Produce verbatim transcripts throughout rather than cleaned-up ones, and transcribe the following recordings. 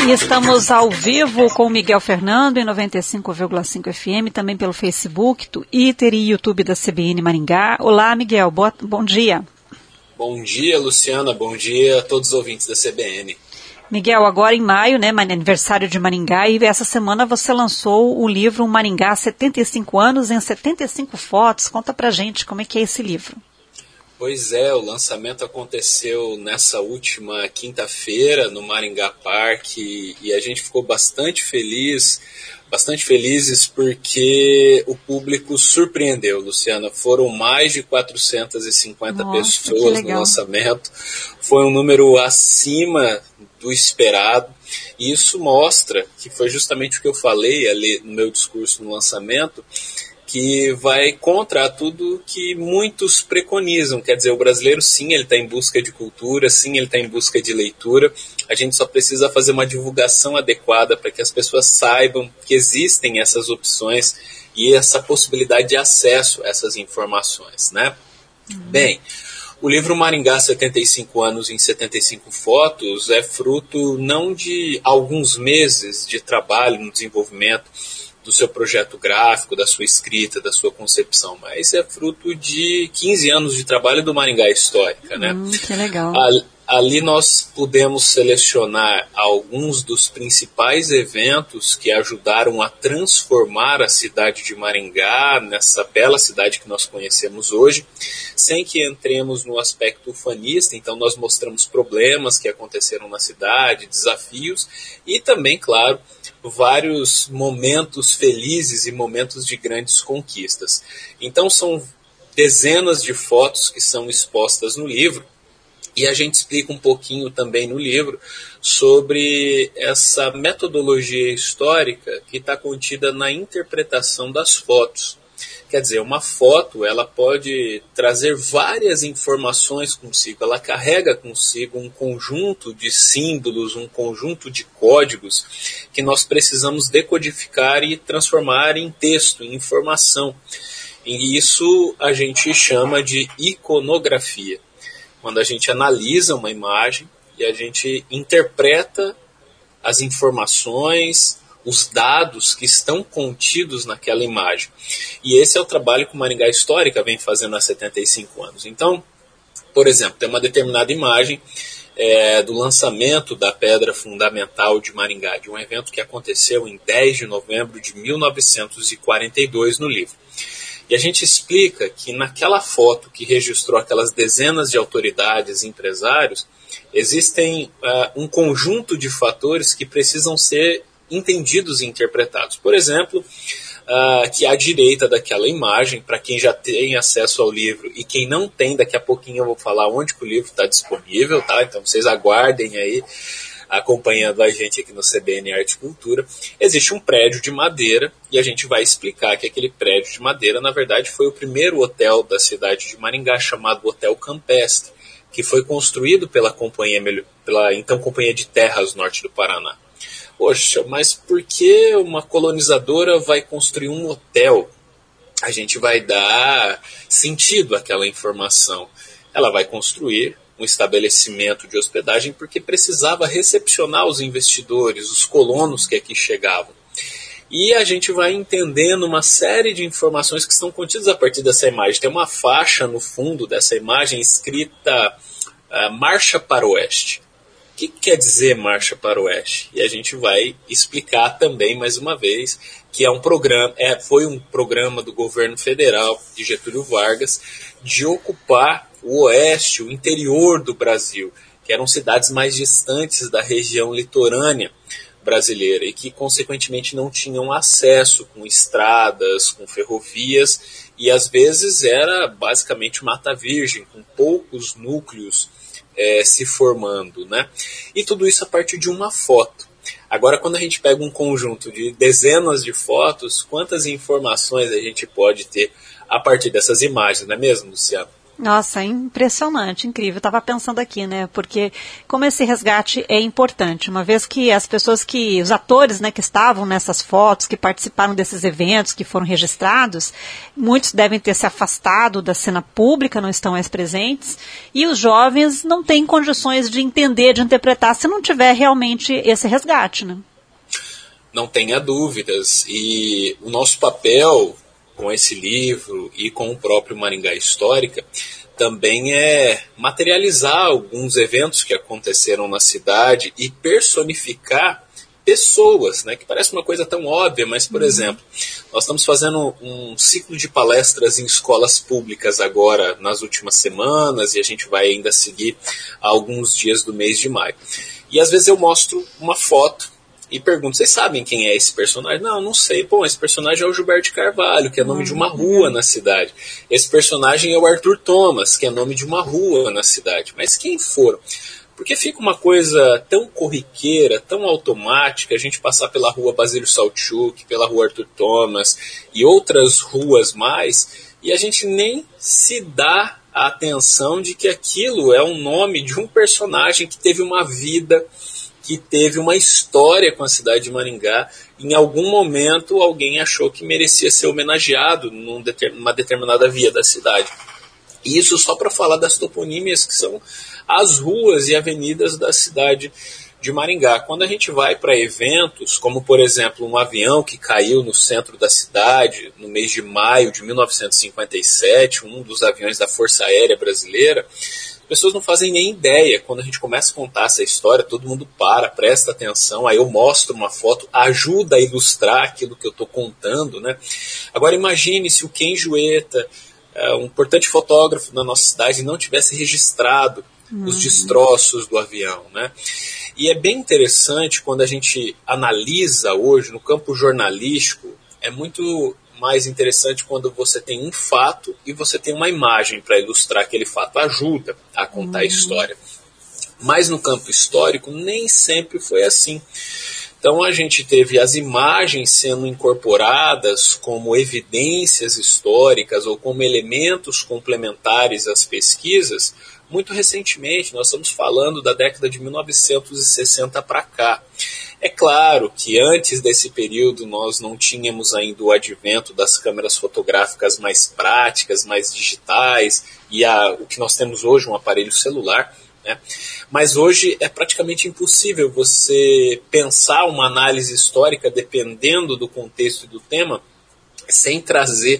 E estamos ao vivo com o Miguel Fernando em noventa e cinco vírgula cinco F M, também pelo Facebook, Twitter e YouTube da C B N Maringá. Olá, Miguel, boa, bom dia. Bom dia, Luciana, bom dia a todos os ouvintes da C B N. Miguel, agora em maio, né, aniversário de Maringá, e essa semana você lançou o livro Maringá, setenta e cinco anos em setenta e cinco fotos. Conta pra gente como é que é esse livro. Pois é, o lançamento aconteceu nessa última quinta-feira no Maringá Park e, e a gente ficou bastante feliz, bastante felizes porque o público surpreendeu, Luciana. Foram mais de quatrocentas e cinquenta Nossa, pessoas no lançamento, foi um número acima do esperado. E isso mostra, que foi justamente o que eu falei ali no meu discurso no lançamento, que vai contra tudo que muitos preconizam. Quer dizer, o brasileiro sim, ele está em busca de cultura, sim, ele está em busca de leitura. A gente só precisa fazer uma divulgação adequada para que as pessoas saibam que existem essas opções e essa possibilidade de acesso a essas informações, né? Uhum. Bem, o livro Maringá, setenta e cinco anos em setenta e cinco fotos, é fruto não de alguns meses de trabalho no desenvolvimento do seu projeto gráfico, da sua escrita, da sua concepção, mas é fruto de quinze anos de trabalho do Maringá Histórica, né? Hum, que legal. Ali, ali nós pudemos selecionar alguns dos principais eventos que ajudaram a transformar a cidade de Maringá nessa bela cidade que nós conhecemos hoje, sem que entremos no aspecto ufanista. Então nós mostramos problemas que aconteceram na cidade, desafios e também, claro, vários momentos felizes e momentos de grandes conquistas. Então são dezenas de fotos que são expostas no livro e a gente explica um pouquinho também no livro sobre essa metodologia histórica que está contida na interpretação das fotos. Quer dizer, uma foto ela pode trazer várias informações consigo, ela carrega consigo um conjunto de símbolos, um conjunto de códigos que nós precisamos decodificar e transformar em texto, em informação. E isso a gente chama de iconografia. Quando a gente analisa uma imagem e a gente interpreta as informações, os dados que estão contidos naquela imagem. E esse é o trabalho que o Maringá Histórica vem fazendo há setenta e cinco anos. Então, por exemplo, tem uma determinada imagem é, do lançamento da Pedra Fundamental de Maringá, de um evento que aconteceu em dez de novembro de mil novecentos e quarenta e dois no livro. E a gente explica que naquela foto que registrou aquelas dezenas de autoridades e empresários, existem uh, um conjunto de fatores que precisam ser entendidos e interpretados. Por exemplo, uh, que à direita daquela imagem, para quem já tem acesso ao livro e quem não tem, daqui a pouquinho eu vou falar onde que o livro está disponível, tá? Então vocês aguardem aí, acompanhando a gente aqui no C B N Arte e Cultura. Existe um prédio de madeira e a gente vai explicar que aquele prédio de madeira, na verdade, foi o primeiro hotel da cidade de Maringá, chamado Hotel Campestre, que foi construído pela companhia, pela então Companhia de Terras Norte do Paraná. Poxa, mas por que uma colonizadora vai construir um hotel? A gente vai dar sentido àquela informação. Ela vai construir um estabelecimento de hospedagem porque precisava recepcionar os investidores, os colonos que aqui chegavam. E a gente vai entendendo uma série de informações que estão contidas a partir dessa imagem. Tem uma faixa no fundo dessa imagem escrita uh, Marcha para o Oeste. O que quer dizer Marcha para o Oeste? E a gente vai explicar também, mais uma vez, que é um programa, é, foi um programa do governo federal de Getúlio Vargas de ocupar o oeste, o interior do Brasil, que eram cidades mais distantes da região litorânea brasileira e que, consequentemente, não tinham acesso com estradas, com ferrovias, e às vezes era basicamente mata virgem, com poucos núcleos É, se formando, né? E tudo isso a partir de uma foto. Agora, quando a gente pega um conjunto de dezenas de fotos, quantas informações a gente pode ter a partir dessas imagens, não é mesmo, Luciano? Nossa, impressionante, incrível. Eu estava pensando aqui, né? Porque como esse resgate é importante, uma vez que as pessoas que, os atores, né, que estavam nessas fotos, que participaram desses eventos, que foram registrados, muitos devem ter se afastado da cena pública, não estão mais presentes, e os jovens não têm condições de entender, de interpretar, se não tiver realmente esse resgate, né? Não tenha dúvidas. E o nosso papel com esse livro e com o próprio Maringá Histórica também é materializar alguns eventos que aconteceram na cidade e personificar pessoas, né, que parece uma coisa tão óbvia, mas, por uhum. exemplo, nós estamos fazendo um ciclo de palestras em escolas públicas agora nas últimas semanas, e a gente vai ainda seguir alguns dias do mês de maio. E às vezes eu mostro uma foto e pergunto, vocês sabem quem é esse personagem? Não, não sei. Bom, esse personagem é o Gilberto de Carvalho, que é nome de uma rua na cidade. Esse personagem é o Arthur Thomas, que é nome de uma rua na cidade. Mas quem foram? Porque fica uma coisa tão corriqueira, tão automática, a gente passar pela rua Basílio Saltchuk, pela rua Arthur Thomas e outras ruas mais, e a gente nem se dá a atenção de que aquilo é um nome de um personagem que teve uma vida, que teve uma história com a cidade de Maringá. Em algum momento alguém achou que merecia ser homenageado numa determinada via da cidade. E isso só para falar das toponímias, que são as ruas e avenidas da cidade de Maringá. Quando a gente vai para eventos, como por exemplo um avião que caiu no centro da cidade no mês de maio de mil novecentos e cinquenta e sete, um dos aviões da Força Aérea Brasileira, as pessoas não fazem nem ideia. Quando a gente começa a contar essa história, todo mundo para, presta atenção, aí eu mostro uma foto, ajuda a ilustrar aquilo que eu estou contando, né? Agora imagine se o Ken Jueta, um importante fotógrafo na nossa cidade, não tivesse registrado uhum. os destroços do avião, né? E é bem interessante quando a gente analisa hoje no campo jornalístico, é muito mais interessante quando você tem um fato e você tem uma imagem para ilustrar aquele fato, ajuda a contar uhum. a história. Mas no campo histórico nem sempre foi assim. Então a gente teve as imagens sendo incorporadas como evidências históricas ou como elementos complementares às pesquisas muito recentemente. Nós estamos falando da década de mil novecentos e sessenta para cá. É claro que antes desse período nós não tínhamos ainda o advento das câmeras fotográficas mais práticas, mais digitais, e a, o que nós temos hoje, um aparelho celular, né? Mas hoje é praticamente impossível você pensar uma análise histórica, dependendo do contexto e do tema, sem trazer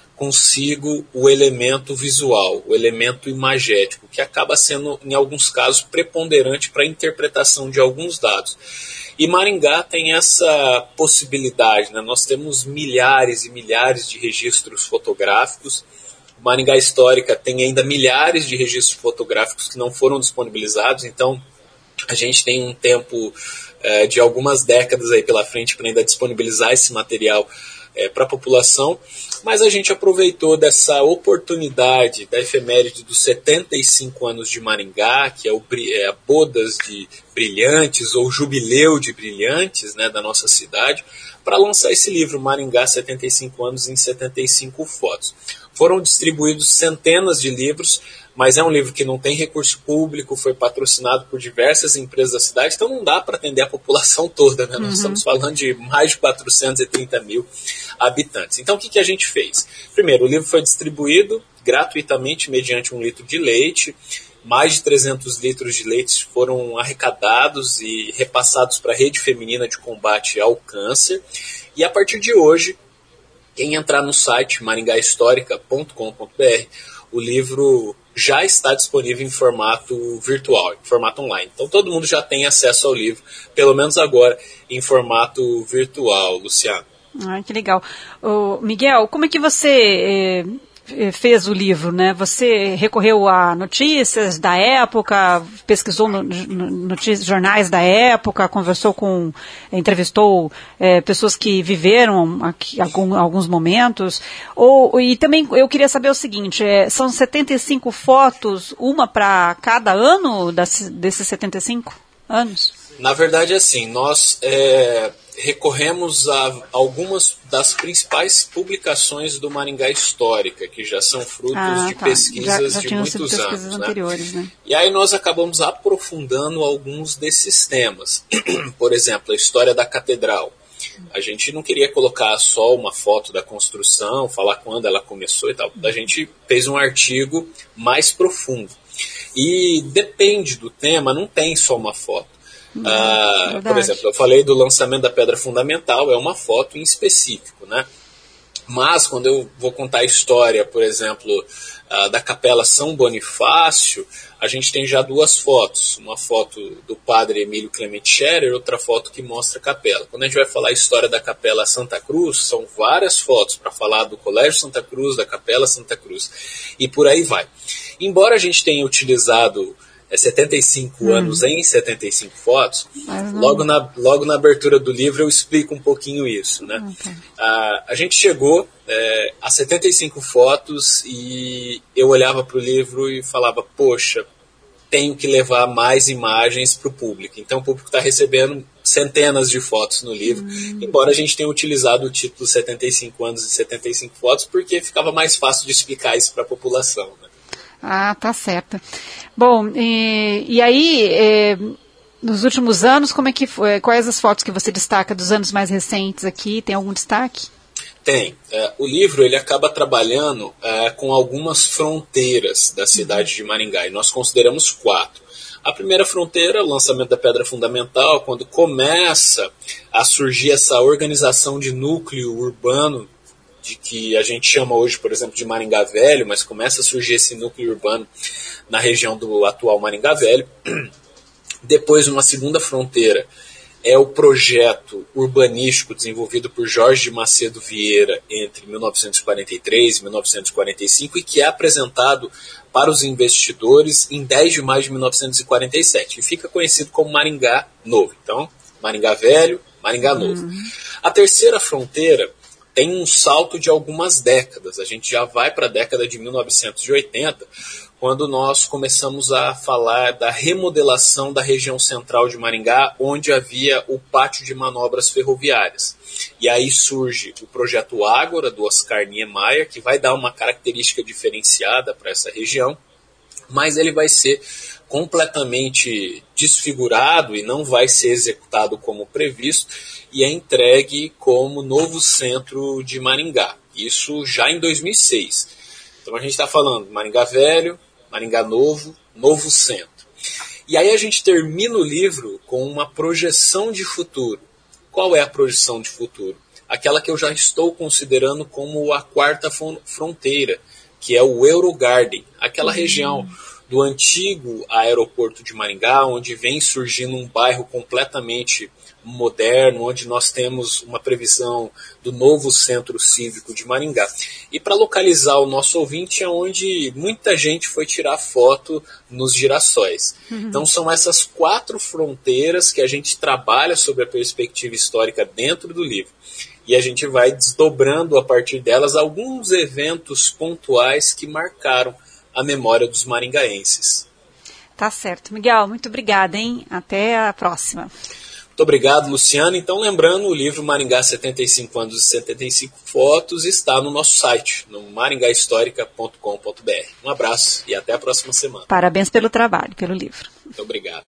consigo o elemento visual, o elemento imagético, que acaba sendo, em alguns casos, preponderante para a interpretação de alguns dados. E Maringá tem essa possibilidade, né? Nós temos milhares e milhares de registros fotográficos. Maringá Histórica tem ainda milhares de registros fotográficos que não foram disponibilizados, então a gente tem um tempo é, de algumas décadas aí pela frente para ainda disponibilizar esse material é, para a população, mas a gente aproveitou dessa oportunidade da efeméride dos setenta e cinco anos de Maringá, que é, o, é a Bodas de Brilhantes, ou Jubileu de Brilhantes, né, da nossa cidade, para lançar esse livro, Maringá, setenta e cinco anos em setenta e cinco fotos. Foram distribuídos centenas de livros, mas é um livro que não tem recurso público, foi patrocinado por diversas empresas da cidade, então não dá para atender a população toda, né? Uhum. Nós estamos falando de mais de quatrocentos e trinta mil habitantes. Então o que, que a gente fez? Primeiro, o livro foi distribuído gratuitamente mediante um litro de leite, mais de trezentos litros de leite foram arrecadados e repassados para a Rede Feminina de Combate ao Câncer, e a partir de hoje, quem entrar no site maringá histórica ponto com ponto b r, o livro já está disponível em formato virtual, em formato online. Então todo mundo já tem acesso ao livro, pelo menos agora em formato virtual, Luciano. Ah, que legal. Ô, Miguel, como é que você eh, fez o livro, né? Você recorreu a notícias da época, pesquisou no, no, notícias, jornais da época, conversou com, entrevistou eh, pessoas que viveram aqui, algum, alguns momentos, ou, e também eu queria saber o seguinte, eh, são setenta e cinco fotos, uma para cada ano das, desses setenta e cinco anos? Na verdade, assim, nós é, recorremos a algumas das principais publicações do Maringá Histórica, que já são frutos ah, de tá. pesquisas já, já de muitos pesquisas anos. anteriores, né? Né? E aí nós acabamos aprofundando alguns desses temas. Por exemplo, a história da catedral. A gente não queria colocar só uma foto da construção, falar quando ela começou e tal. A gente fez um artigo mais profundo. E depende do tema, não tem só uma foto. Hum, ah, por exemplo, eu falei do lançamento da Pedra Fundamental, é uma foto em específico, né? Mas quando eu vou contar a história, por exemplo, ah, da Capela São Bonifácio, a gente tem já duas fotos. Uma foto do padre Emílio Clemente Scherer, outra foto que mostra a capela. Quando a gente vai falar a história da Capela Santa Cruz, são várias fotos para falar do Colégio Santa Cruz, da Capela Santa Cruz, e por aí vai. Embora a gente tenha utilizado é, setenta e cinco hum. anos em setenta e cinco fotos, logo na, logo na abertura do livro eu explico um pouquinho isso, né? Okay. Ah, a gente chegou é, a setenta e cinco fotos e eu olhava para o livro e falava, poxa, tenho que levar mais imagens para o público. Então o público está recebendo centenas de fotos no livro, hum. embora a gente tenha utilizado o título setenta e cinco anos e setenta e cinco fotos, porque ficava mais fácil de explicar isso para a população, né? Ah, tá certo. Bom, e, e aí, é, nos últimos anos, como é que foi? Quais as fotos que você destaca dos anos mais recentes aqui? Tem algum destaque? Tem. É, o livro ele acaba trabalhando é, com algumas fronteiras da cidade de Maringá, e nós consideramos quatro. A primeira fronteira, o lançamento da Pedra Fundamental, quando começa a surgir essa organização de núcleo urbano, de que a gente chama hoje, por exemplo, de Maringá Velho, mas começa a surgir esse núcleo urbano na região do atual Maringá Velho. Depois, uma segunda fronteira é o projeto urbanístico desenvolvido por Jorge de Macedo Vieira entre mil novecentos e quarenta e três e mil novecentos e quarenta e cinco e que é apresentado para os investidores em dez de maio de mil novecentos e quarenta e sete e fica conhecido como Maringá Novo. Então, Maringá Velho, Maringá Novo. Uhum. A terceira fronteira tem um salto de algumas décadas. A gente já vai para a década de mil novecentos e oitenta, quando nós começamos a falar da remodelação da região central de Maringá, onde havia o pátio de manobras ferroviárias. E aí surge o projeto Ágora, do Oscar Niemeyer, que vai dar uma característica diferenciada para essa região, mas ele vai ser completamente desfigurado e não vai ser executado como previsto, e é entregue como novo centro de Maringá. Isso já em dois mil e seis. Então a gente está falando Maringá Velho, Maringá Novo, novo centro. E aí a gente termina o livro com uma projeção de futuro. Qual é a projeção de futuro? Aquela que eu já estou considerando como a quarta fronteira, que é o Eurogarden, aquela uhum. região do antigo aeroporto de Maringá, onde vem surgindo um bairro completamente moderno, onde nós temos uma previsão do novo centro cívico de Maringá. E para localizar o nosso ouvinte é onde muita gente foi tirar foto nos girassóis. Uhum. Então são essas quatro fronteiras que a gente trabalha sobre a perspectiva histórica dentro do livro. E a gente vai desdobrando a partir delas alguns eventos pontuais que marcaram a memória dos maringaenses. Tá certo. Miguel, muito obrigada, hein? Até a próxima. Muito obrigado, Luciano. Então, lembrando, o livro Maringá setenta e cinco anos e setenta e cinco fotos está no nosso site, no maringá histórica ponto com ponto b r. Um abraço e até a próxima semana. Parabéns pelo trabalho, pelo livro. Muito obrigado.